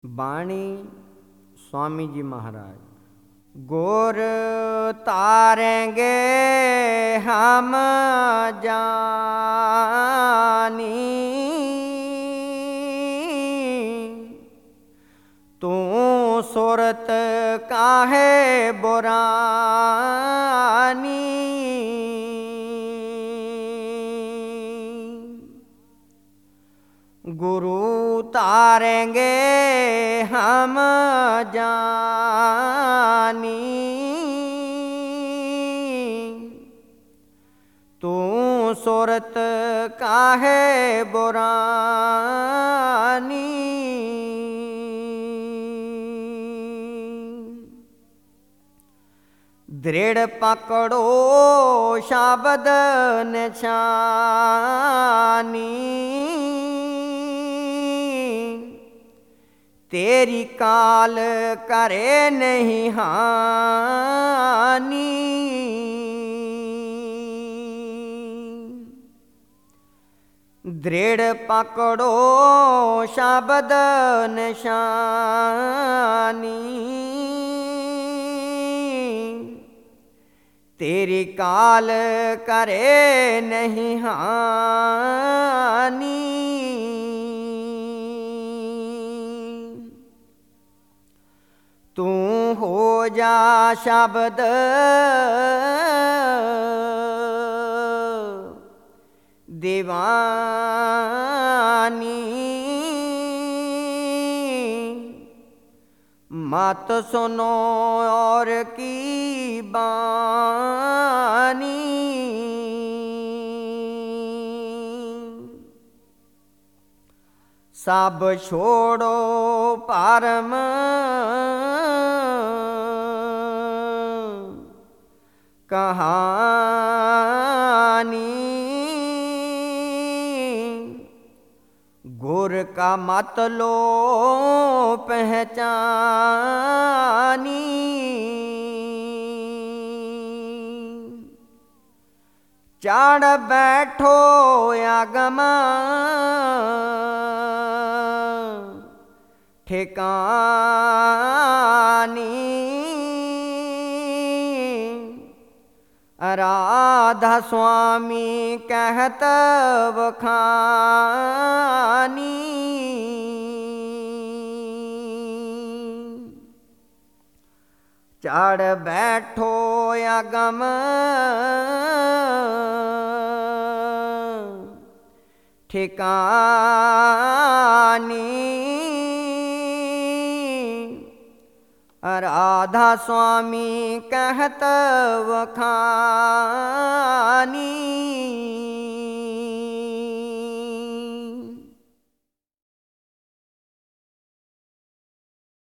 बाणी स्वामी जी महाराज। गोर तारेंगे हम जानी, तू सूरत काहे बुरानी। गुरु तारेंगे हम जानी, तू सूरत काहे बुरानी। दृढ़ पकड़ो शब्द निशानी, तेरी काल करे नहीं हानि। दृढ़ पकड़ो शब्द निशानी, तेरी काल करे नहीं हानि। तू हो जा शब्द दीवानी, मत सुनो और की बानी। सब छोड़ो परम कहानी, गुर का मत लो पहचानी। चढ़ बैठो आगमा ठिकानी, राधा स्वामी कहत बखानी। चढ़ बैठो अगम ठिकानी, राधा स्वामी कहत बखानी।